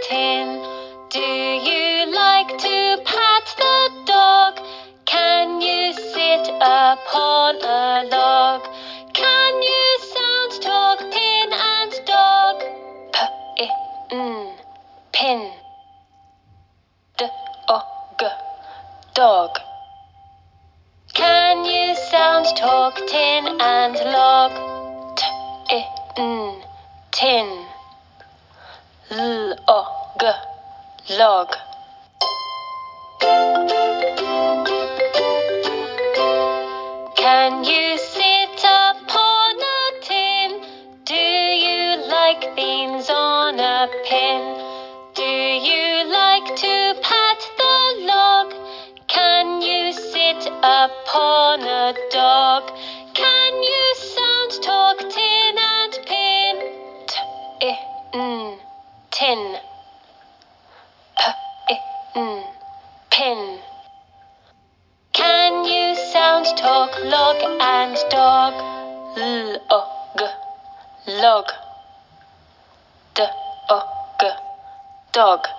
tin. Do you like to pat the dog? Can you sit upon a log? Can you sound talk pin and dog? P-I-N, pin. D-O-G, dog. Can you sound talk tin and log? T-I-N, tin. L-O-G, log. Can you sit upon a tin? Do you like beans on a pin? Do you like to pat the log? Can you sit upon a dog? Can you sound talk tin and pin? T-I-N, tin. P-I-N, pin. Can you sound talk log and dog? L-O-G, log. D-O-G, dog.